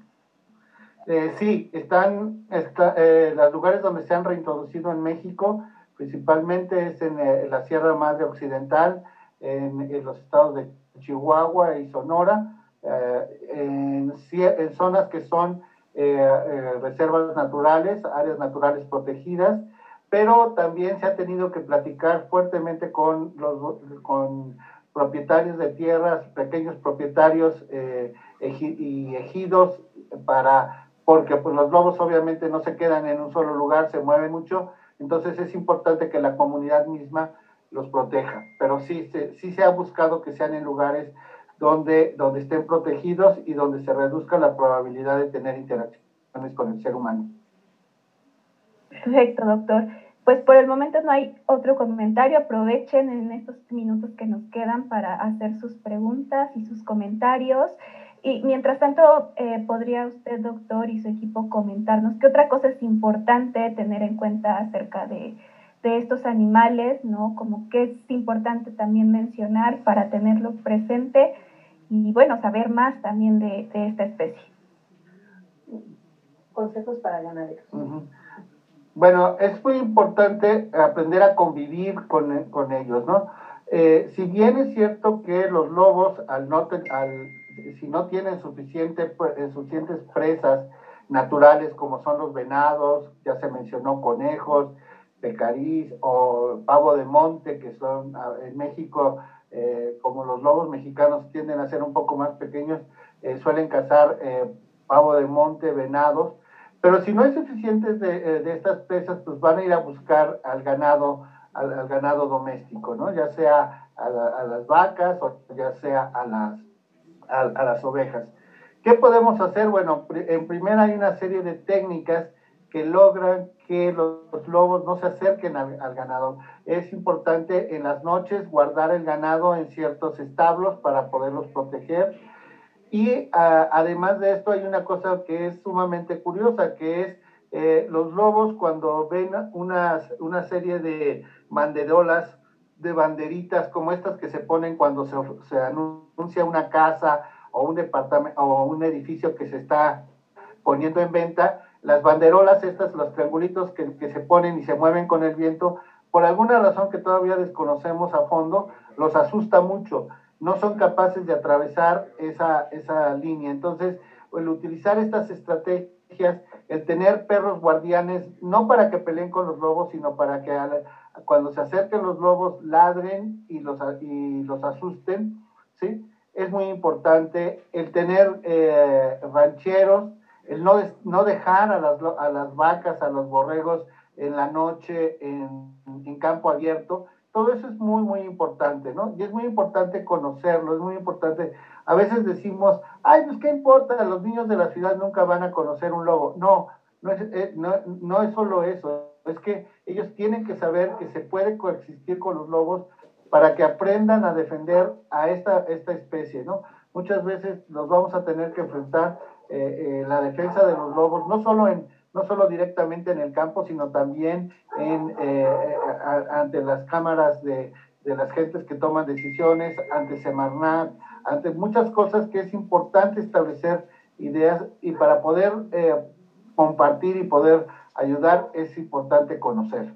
Eh, sí, están está, eh, los lugares donde se han reintroducido en México, principalmente es en, eh, en la Sierra Madre Occidental, en, en los estados de Chihuahua y Sonora, eh, en, en zonas que son eh, eh, reservas naturales, áreas naturales protegidas, pero también se ha tenido que platicar fuertemente con los con propietarios de tierras, pequeños propietarios eh, y ejidos, para, porque pues, los lobos obviamente no se quedan en un solo lugar, se mueven mucho, entonces es importante que la comunidad misma los proteja, pero sí, se, sí se ha buscado que sean en lugares donde, donde estén protegidos y donde se reduzca la probabilidad de tener interacciones con el ser humano. Perfecto, doctor. Pues por el momento no hay otro comentario. Aprovechen en estos minutos que nos quedan para hacer sus preguntas y sus comentarios. Y mientras tanto, eh, ¿podría usted, doctor, y su equipo comentarnos qué otra cosa es importante tener en cuenta acerca de, de estos animales, ¿no? Como qué es importante también mencionar para tenerlo presente y, bueno, saber más también de, de esta especie. Consejos para ganaderos. Uh-huh. Bueno, es muy importante aprender a convivir con, con ellos, ¿no? Eh, si bien es cierto que los lobos, al no te, al, si no tienen suficiente, suficientes presas naturales como son los venados, ya se mencionó conejos, pecarís o pavo de monte, que son en México, eh, como los lobos mexicanos tienden a ser un poco más pequeños, eh, suelen cazar eh, pavo de monte, venados, pero si no hay suficientes de, de estas presas, pues van a ir a buscar al ganado, al, al ganado doméstico, ¿no? Ya sea a, la, a las vacas o ya sea a las, a, a las ovejas. ¿Qué podemos hacer? Bueno, en primera hay una serie de técnicas que logran que los, los lobos no se acerquen al, al ganado. Es importante en las noches guardar el ganado en ciertos establos para poderlos proteger. Y a, además de esto hay una cosa que es sumamente curiosa, que es eh, los lobos cuando ven unas, una serie de banderolas, de banderitas como estas que se ponen cuando se, se anuncia una casa o un departamento o un edificio que se está poniendo en venta, las banderolas estas, los triangulitos que, que se ponen y se mueven con el viento, por alguna razón que todavía desconocemos a fondo, los asusta mucho, no son capaces de atravesar esa, esa línea. Entonces, el utilizar estas estrategias, el tener perros guardianes, no para que peleen con los lobos, sino para que al, cuando se acerquen los lobos ladren y los, y los asusten, ¿sí? Es muy importante el tener eh, rancheros, el no, des, no dejar a las, a las vacas, a los borregos en la noche en, en campo abierto. Todo eso es muy, muy importante, ¿no? Y es muy importante conocerlo, es muy importante. A veces decimos, ay, pues qué importa, los niños de la ciudad nunca van a conocer un lobo. No, no es, eh, no, no es solo eso, es que ellos tienen que saber que se puede coexistir con los lobos para que aprendan a defender a esta, esta especie, ¿no? Muchas veces nos vamos a tener que enfrentar eh, eh, la defensa de los lobos, no solo en no solo directamente en el campo, sino también en, eh, a, ante las cámaras de, de las gentes que toman decisiones, ante Semarnat, ante muchas cosas que es importante establecer ideas y para poder eh, compartir y poder ayudar es importante conocer.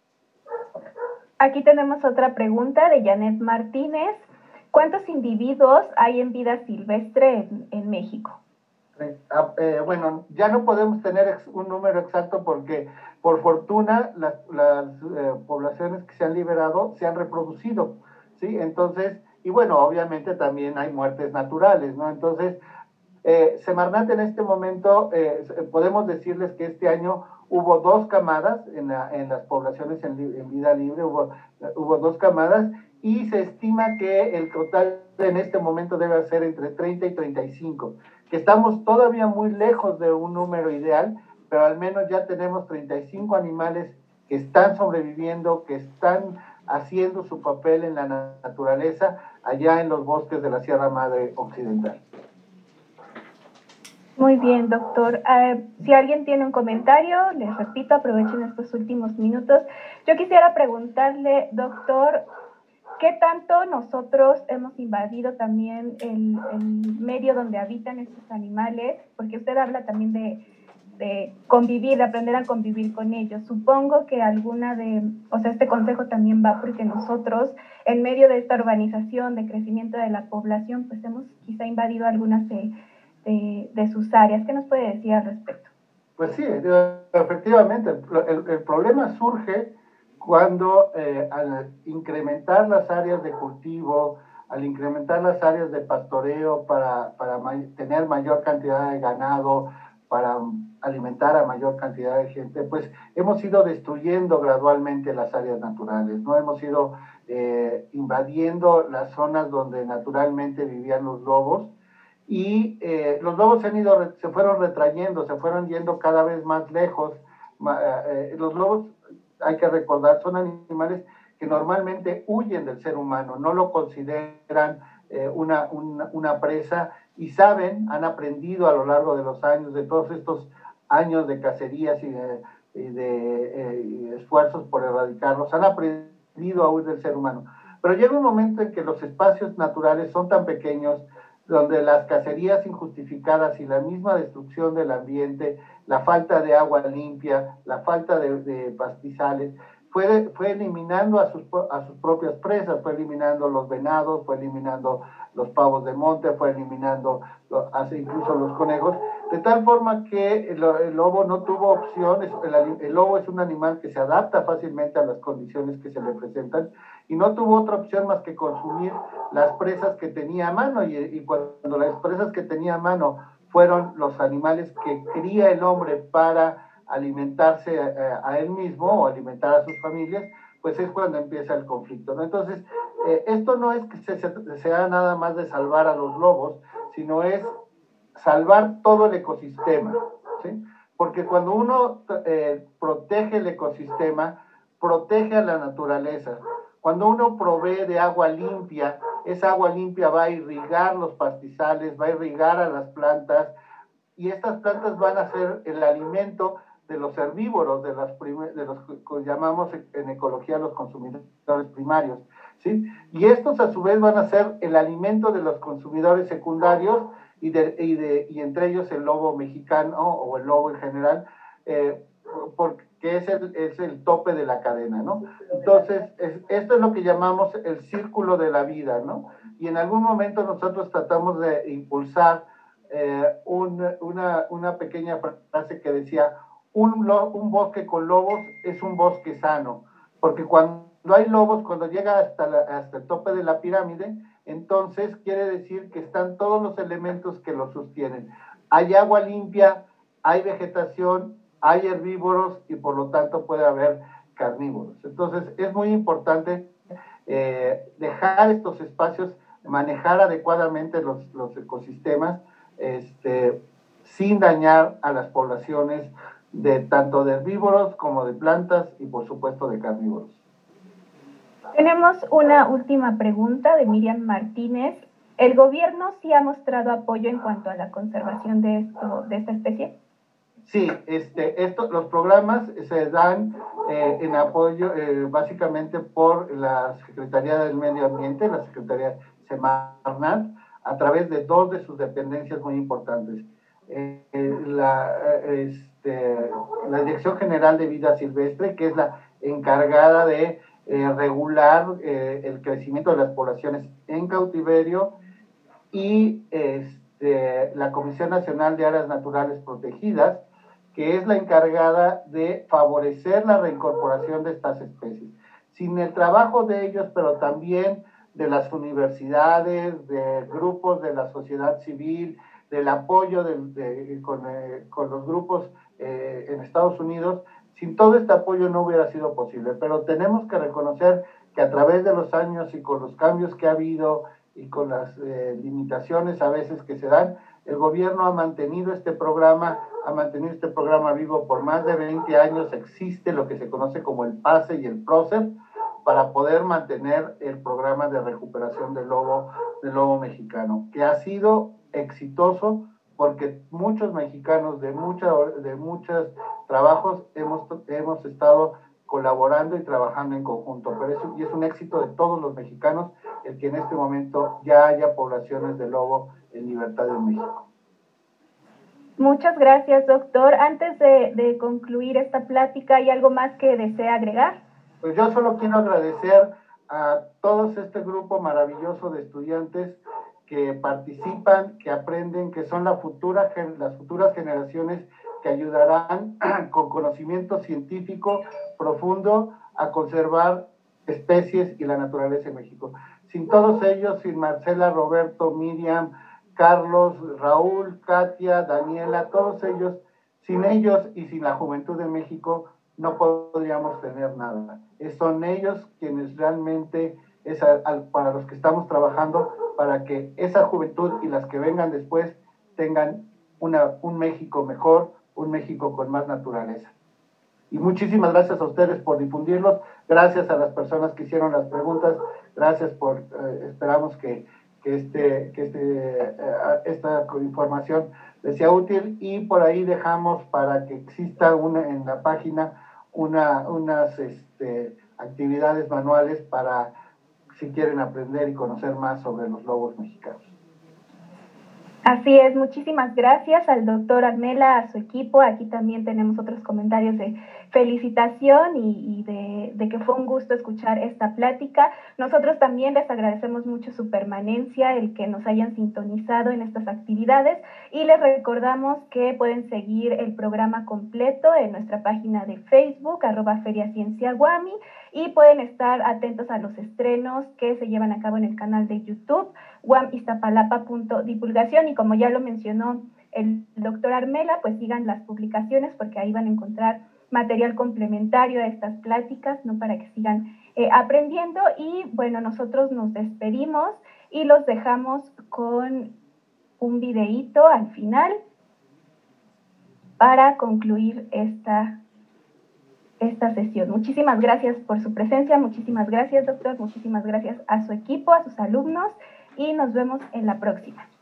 Aquí tenemos otra pregunta de Janet Martínez. ¿Cuántos individuos hay en vida silvestre en, en México? Eh, bueno, ya no podemos tener un número exacto porque, por fortuna, las, las eh, poblaciones que se han liberado se han reproducido, ¿sí? Entonces, y bueno, obviamente también hay muertes naturales, ¿no? Entonces, eh, Semarnat en este momento, eh, podemos decirles que este año hubo dos camadas en, la, en las poblaciones en, en vida libre, hubo, hubo dos camadas, y se estima que el total en este momento debe ser entre treinta y treinta y cinco, que estamos todavía muy lejos de un número ideal, pero al menos ya tenemos treinta y cinco animales que están sobreviviendo, que están haciendo su papel en la naturaleza allá en los bosques de la Sierra Madre Occidental. Muy bien, doctor. Uh, si alguien tiene un comentario, les repito, aprovechen estos últimos minutos. Yo quisiera preguntarle, doctor, ¿qué tanto nosotros hemos invadido también el, el medio donde habitan estos animales? Porque usted habla también de, de convivir, de aprender a convivir con ellos. Supongo que alguna de, o sea, este consejo también va porque nosotros, en medio de esta urbanización, de crecimiento de la población, pues hemos quizá invadido algunas de, de, de sus áreas. ¿Qué nos puede decir al respecto? Pues sí, efectivamente, el, el problema surge cuando eh, al incrementar las áreas de cultivo, al incrementar las áreas de pastoreo para, para may- tener mayor cantidad de ganado, para alimentar a mayor cantidad de gente, pues hemos ido destruyendo gradualmente las áreas naturales, ¿no? Hemos ido eh, invadiendo las zonas donde naturalmente vivían los lobos, y eh, los lobos se han ido, se fueron retrayendo, se fueron yendo cada vez más lejos. Eh, los lobos, hay que recordar, son animales que normalmente huyen del ser humano, no lo consideran eh, una, una, una presa, y saben, han aprendido a lo largo de los años, de todos estos años de cacerías y de, y de eh, y esfuerzos por erradicarlos, han aprendido a huir del ser humano. Pero llega un momento en que los espacios naturales son tan pequeños, donde las cacerías injustificadas y la misma destrucción del ambiente, la falta de agua limpia, la falta de, de pastizales, fue, fue eliminando a sus, a sus propias presas, fue eliminando los venados, fue eliminando los pavos de monte, fue eliminando los, incluso los conejos, de tal forma que el, el lobo no tuvo opciones. El, el lobo es un animal que se adapta fácilmente a las condiciones que se le presentan, y no tuvo otra opción más que consumir las presas que tenía a mano, y, y cuando las presas que tenía a mano fueron los animales que cría el hombre para alimentarse a, a él mismo o alimentar a sus familias, pues es cuando empieza el conflicto, ¿no? Entonces, eh, esto no es que se, se, sea nada más de salvar a los lobos, sino es salvar todo el ecosistema, ¿sí? porque cuando uno eh, protege el ecosistema, protege a la naturaleza. Cuando uno provee de agua limpia, esa agua limpia va a irrigar los pastizales, va a irrigar a las plantas, y estas plantas van a ser el alimento de los herbívoros, de, las de los que llamamos en ecología los consumidores primarios, ¿sí? Y estos a su vez van a ser el alimento de los consumidores secundarios, y, de, y, de, y entre ellos el lobo mexicano o el lobo en general, eh, porque es el, es el tope de la cadena, ¿no? Entonces, es, esto es lo que llamamos el círculo de la vida, ¿no? Y en algún momento nosotros tratamos de impulsar eh, un, una, una pequeña frase que decía, un, lo, un bosque con lobos es un bosque sano, porque cuando hay lobos, cuando llega hasta, la, hasta el tope de la pirámide, entonces quiere decir que están todos los elementos que lo sostienen. Hay agua limpia, hay vegetación, hay herbívoros y por lo tanto puede haber carnívoros. Entonces es muy importante eh, dejar estos espacios, manejar adecuadamente los, los ecosistemas, este, sin dañar a las poblaciones de tanto de herbívoros como de plantas y por supuesto de carnívoros. Tenemos una última pregunta de Miriam Martínez. ¿El gobierno sí ha mostrado apoyo en cuanto a la conservación de, esto, de esta especie? Sí, este, esto, los programas se dan eh, en apoyo eh, básicamente por la Secretaría del Medio Ambiente, la Secretaría Semarnat, a través de dos de sus dependencias muy importantes. Eh, la, este, la Dirección General de Vida Silvestre, que es la encargada de eh, regular eh, el crecimiento de las poblaciones en cautiverio, y este, la Comisión Nacional de Áreas Naturales Protegidas, que es la encargada de favorecer la reincorporación de estas especies. Sin el trabajo de ellos, pero también de las universidades, de grupos de la sociedad civil, del apoyo de, de, con, eh, con los grupos eh, en Estados Unidos, sin todo este apoyo no hubiera sido posible. Pero tenemos que reconocer que a través de los años y con los cambios que ha habido y con las eh, limitaciones a veces que se dan, el gobierno ha mantenido este programa, ha mantenido este programa vivo por más de veinte años. Existe lo que se conoce como el PASE y el PROCEP para poder mantener el programa de recuperación del lobo, del lobo mexicano, que ha sido exitoso porque muchos mexicanos de, mucha, de muchos trabajos hemos, hemos estado colaborando y trabajando en conjunto, pero es, y es un éxito de todos los mexicanos el que en este momento ya haya poblaciones de lobo en libertad en México. Muchas gracias, doctor. Antes de, de concluir esta plática, ¿hay algo más que desea agregar? Pues yo solo quiero agradecer a todos este grupo maravilloso de estudiantes que participan, que aprenden, que son la futura, las futuras generaciones que ayudarán con conocimiento científico profundo a conservar especies y la naturaleza en México. Sin todos ellos, sin Marcela, Roberto, Miriam, Carlos, Raúl, Katia, Daniela, todos ellos, sin ellos y sin la juventud de México, no podríamos tener nada. Son ellos quienes realmente, es a, a, para los que estamos trabajando, para que esa juventud y las que vengan después tengan una, un México mejor, un México con más naturaleza. Y muchísimas gracias a ustedes por difundirlos, gracias a las personas que hicieron las preguntas, gracias por, eh, esperamos que, que, este, que este, eh, esta información les sea útil, y por ahí dejamos para que exista una, en la página una, unas este, actividades manuales para si quieren aprender y conocer más sobre los lobos mexicanos. Así es, muchísimas gracias al doctor Armela, a su equipo. Aquí también tenemos otros comentarios de felicitación y, y de, de que fue un gusto escuchar esta plática. Nosotros también les agradecemos mucho su permanencia, el que nos hayan sintonizado en estas actividades, y les recordamos que pueden seguir el programa completo en nuestra página de Facebook, arroba Feria Ciencia Guami, y pueden estar atentos a los estrenos que se llevan a cabo en el canal de YouTube, guam iztapalapa punto divulgación, y como ya lo mencionó el doctor Armela, pues sigan las publicaciones porque ahí van a encontrar material complementario a estas pláticas, ¿no? Para que sigan eh, aprendiendo. Y bueno, nosotros nos despedimos y los dejamos con un videíto al final para concluir esta, esta sesión. Muchísimas gracias por su presencia, muchísimas gracias, doctor, muchísimas gracias a su equipo, a sus alumnos, y nos vemos en la próxima.